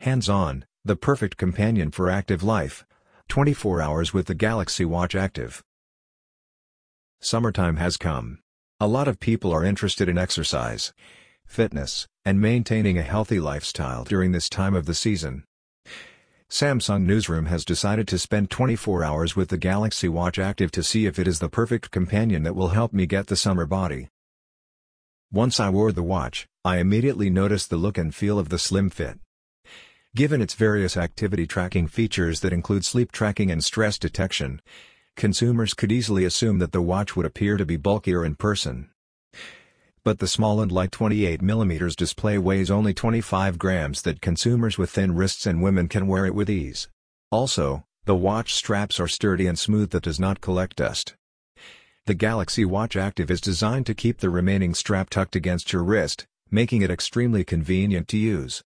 Hands-on, the perfect companion for active life. 24 hours with the Galaxy Watch Active. Summertime has come. A lot of people are interested in exercise, fitness, and maintaining a healthy lifestyle during this time of the season. Samsung Newsroom has decided to spend 24 hours with the Galaxy Watch Active to see if it is the perfect companion that will help me get the summer body. Once I wore the watch, I immediately noticed the look and feel of the slim fit. Given its various activity tracking features that include sleep tracking and stress detection, consumers could easily assume that the watch would appear to be bulkier in person. But the small and light 28mm display weighs only 25 grams that consumers with thin wrists and women can wear it with ease. Also, the watch straps are sturdy and smooth that does not collect dust. The Galaxy Watch Active is designed to keep the remaining strap tucked against your wrist, making it extremely convenient to use.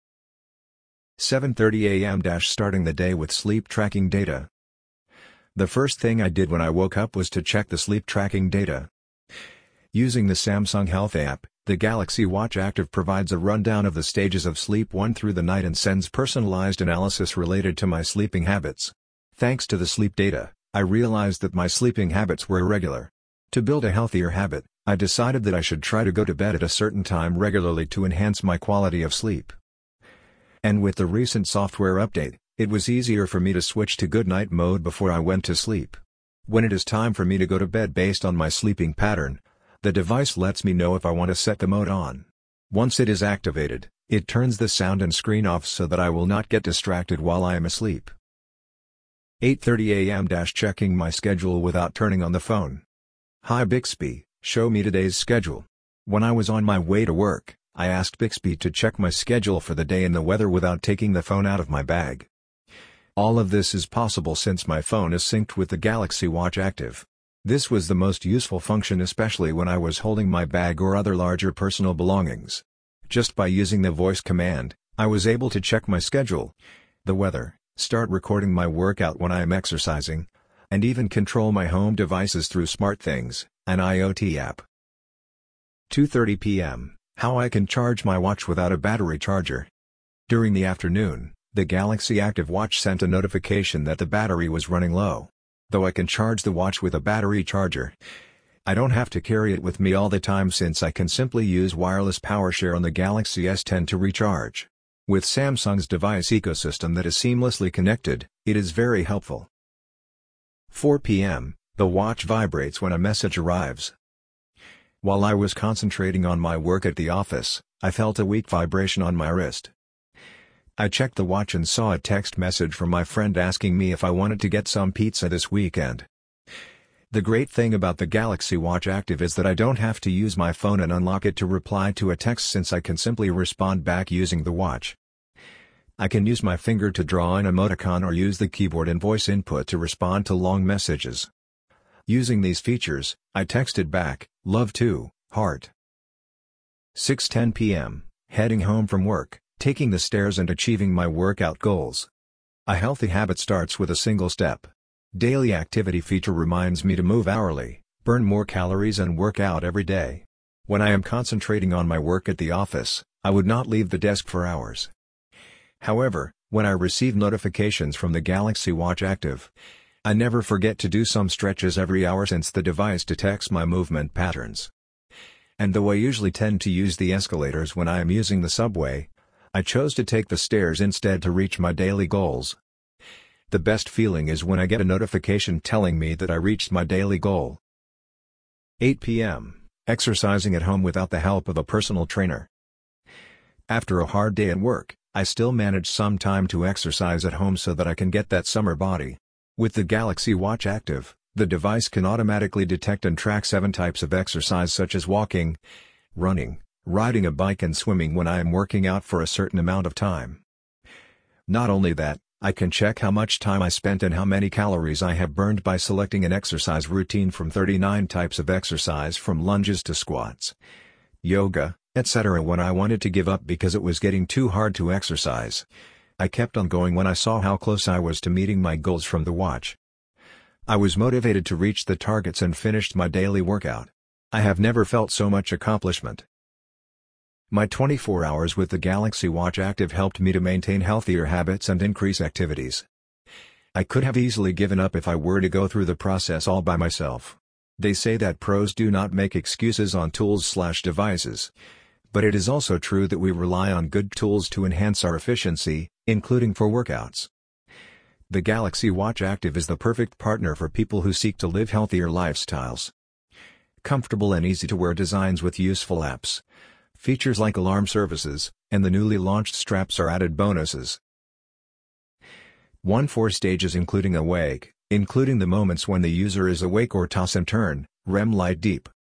7:30 a.m. Starting the day with sleep tracking data. The first thing I did when I woke up was to check the sleep tracking data. Using the Samsung Health app, the Galaxy Watch Active provides a rundown of the stages of sleep 1 through the night and sends personalized analysis related to my sleeping habits. Thanks to the sleep data, I realized that my sleeping habits were irregular. To build a healthier habit, I decided that I should try to go to bed at a certain time regularly to enhance my quality of sleep. And with the recent software update, it was easier for me to switch to good night mode before I went to sleep. When it is time for me to go to bed based on my sleeping pattern, the device lets me know if I want to set the mode on. Once it is activated, it turns the sound and screen off so that I will not get distracted while I am asleep. 8:30 a.m. Checking my schedule without turning on the phone. Hi Bixby, show me today's schedule. When I was on my way to work, I asked Bixby to check my schedule for the day and the weather without taking the phone out of my bag. All of this is possible since my phone is synced with the Galaxy Watch Active. This was the most useful function, especially when I was holding my bag or other larger personal belongings. Just by using the voice command, I was able to check my schedule, the weather, start recording my workout when I am exercising, and even control my home devices through SmartThings, an IoT app. 2:30 p.m. How I can charge my watch without a battery charger. During the afternoon, the Galaxy Active Watch sent a notification that the battery was running low. Though I can charge the watch with a battery charger, I don't have to carry it with me all the time since I can simply use wireless PowerShare on the Galaxy S10 to recharge. With Samsung's device ecosystem that is seamlessly connected, it is very helpful. 4 p.m. The watch vibrates when a message arrives. While I was concentrating on my work at the office, I felt a weak vibration on my wrist. I checked the watch and saw a text message from my friend asking me if I wanted to get some pizza this weekend. The great thing about the Galaxy Watch Active is that I don't have to use my phone and unlock it to reply to a text since I can simply respond back using the watch. I can use my finger to draw an emoticon or use the keyboard and voice input to respond to long messages. Using these features, I texted back, "Love too, heart." 6:10 p.m. Heading home from work, taking the stairs and achieving my workout goals. A healthy habit starts with a single step. Daily activity feature reminds me to move hourly, burn more calories and work out every day. When I am concentrating on my work at the office, I would not leave the desk for hours. However, when I receive notifications from the Galaxy Watch Active, I never forget to do some stretches every hour since the device detects my movement patterns. And though I usually tend to use the escalators when I am using the subway, I chose to take the stairs instead to reach my daily goals. The best feeling is when I get a notification telling me that I reached my daily goal. 8 p.m. Exercising at home without the help of a personal trainer. After a hard day at work, I still manage some time to exercise at home so that I can get that summer body. With the Galaxy Watch Active, the device can automatically detect and track 7 types of exercise such as walking, running, riding a bike and swimming when I am working out for a certain amount of time. Not only that, I can check how much time I spent and how many calories I have burned by selecting an exercise routine from 39 types of exercise from lunges to squats, yoga, etc. When I wanted to give up because it was getting too hard to exercise, I kept on going when I saw how close I was to meeting my goals from the watch. I was motivated to reach the targets and finished my daily workout. I have never felt so much accomplishment. My 24 hours with the Galaxy Watch Active helped me to maintain healthier habits and increase activities. I could have easily given up if I were to go through the process all by myself. They say that pros do not make excuses on tools/devices. But it is also true that we rely on good tools to enhance our efficiency, including for workouts. The Galaxy Watch Active is the perfect partner for people who seek to live healthier lifestyles. Comfortable and easy-to-wear designs with useful apps, features like alarm services, and the newly launched straps are added bonuses. 4 stages including awake, including the moments when the user is awake or toss and turn, REM light deep,